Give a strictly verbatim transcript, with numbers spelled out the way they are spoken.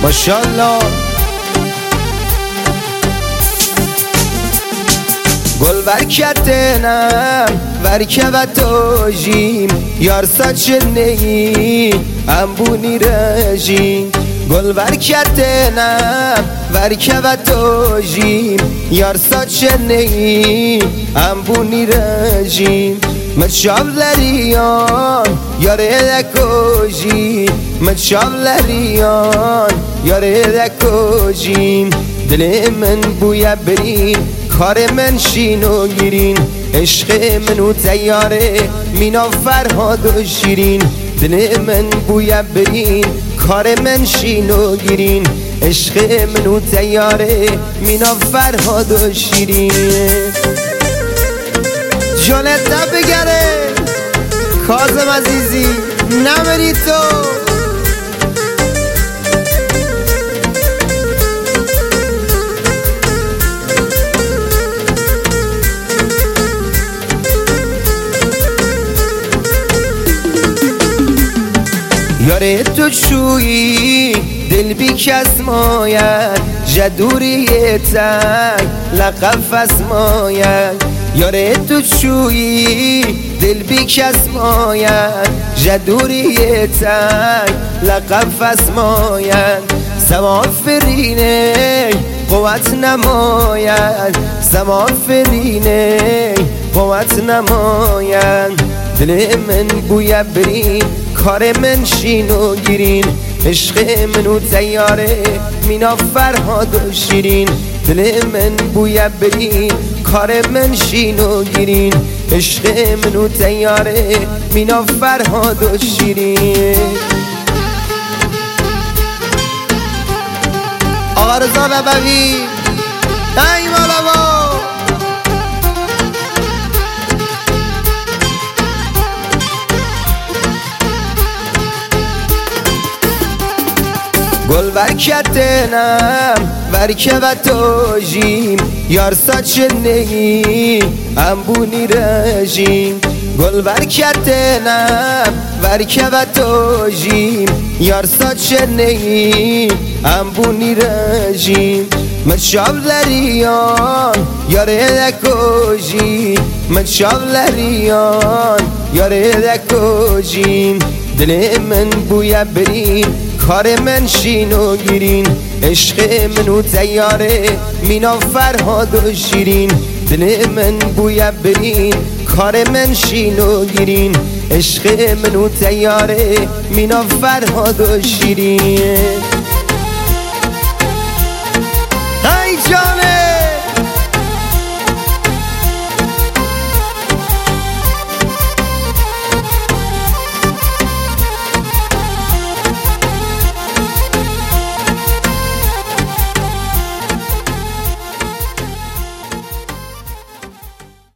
ماشاءالله. گل برکتنم ورکبت آجیم یار saçını ambuni rejim. گل برکتنم ورکبت آجیم یار saçını ambuni rejim. متشابلریان یاره دکوجی متشابلریان یاره دکوجیم. دل من بویا برین کار من شینو گیرین عشق منو تیاره مینا فرهاد و شیرین. دل من بویا برین کار من شینو گیرین عشق منو تیاره مینا فرهاد و شیرین. جانت نبگره کاظم عزیزی نمری تو. یاره تو شویی دل بی کس ماید جدوری تنگ لقب فس ماید. یاره تو شویی دل بی کس ماید جدوری تنگ لقب فس ماید. سما فرینه قوت نماید سما فرینه قوت نماید. دل من بویا برین کار من شینو گیرین عشق منو تیاره مینا فرهاد و شیرین. دل من بویا برین کار من شینو گیرین عشق منو تیاره مینا فرهاد و شیرین. آقا رضا نبوی ای مالا گل برکتنم ورکبت آجیم یار saçını ambuni rejim. گل برکتنم ورکبت آجیم یار saçını ambuni rejim. متشابلریان یاره دکوجی متشابلریان یاره دکوجیم. دل من بویا برین کار من شینو گیرین عشق منو تیاره مینا فرهاد و شیرین. دل من بویا برین کار من شینو گیرین عشق منو تیاره مینا فرهاد و شیرین. ای جان